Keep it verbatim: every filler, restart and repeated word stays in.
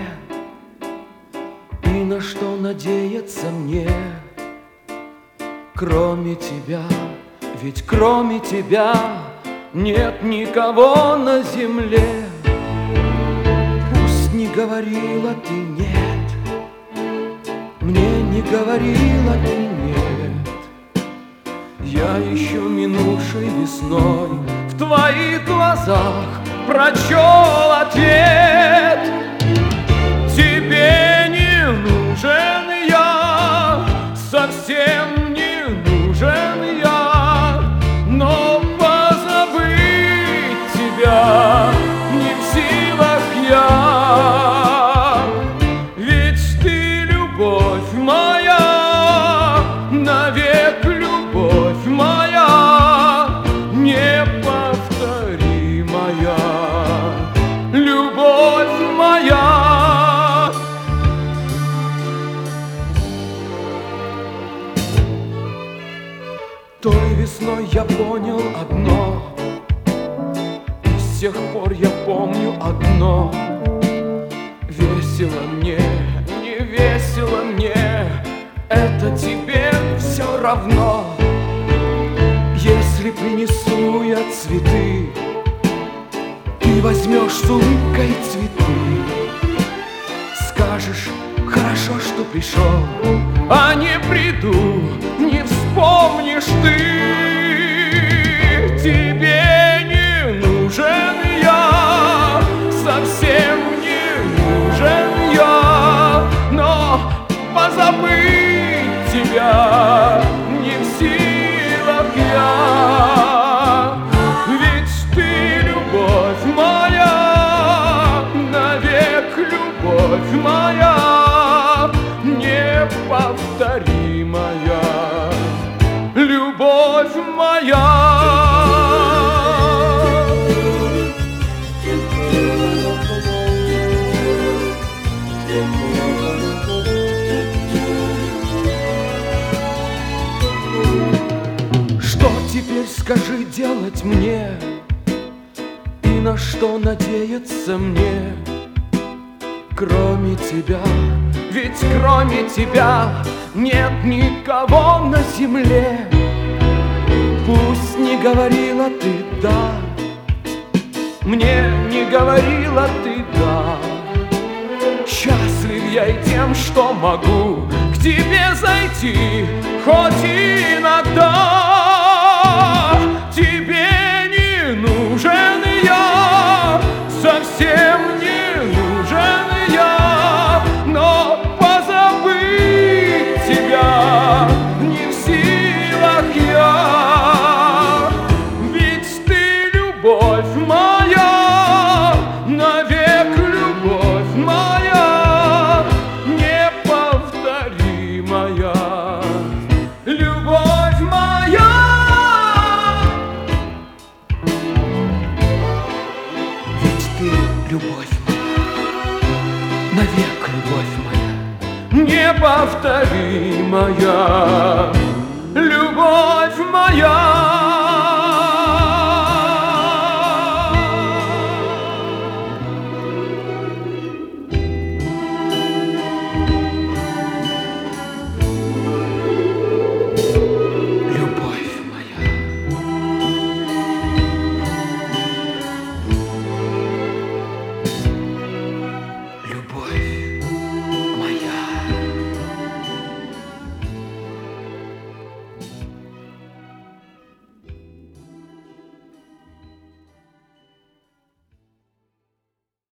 И на что надеяться мне, кроме тебя? Ведь кроме тебя нет никого на земле. Пусть не говорила ты нет, мне не говорила ты нет, я еще минувшей весной в твоих глазах прочел ответ. Тебе не нужен я, совсем не нужен я, но позабыть тебя не в силах я. Ведь ты любовь моя, навек любовь моя, неповторимая любовь моя. Той весной я понял одно, и с тех пор я помню одно: весело мне, не весело мне, это тебе все равно. Если принесу я цветы, ты возьмешь с улыбкой цветы, скажешь: хорошо, что пришел, а не приду, не вспомнишь ты. Тебе не нужен я, совсем не нужен я, но позабыть тебя не в силах я. Ведь ты любовь моя, навек любовь моя, неповторимая любовь моя. Что теперь, скажи, делать мне, и на что надеяться мне, кроме тебя? Ведь кроме тебя нет никого на земле. Пусть не говорила ты да, мне не говорила ты да, счастлив я и тем, что могу к тебе зайти хоть иногда. Тебе не нужен я, совсем не нужен я, но позабыть тебя не в силах я. Ведь ты любовь моя, навек любовь моя, неповторимая любовь моя. Ведь ты любовь моя, навек любовь моя, неповторимая любовь моя.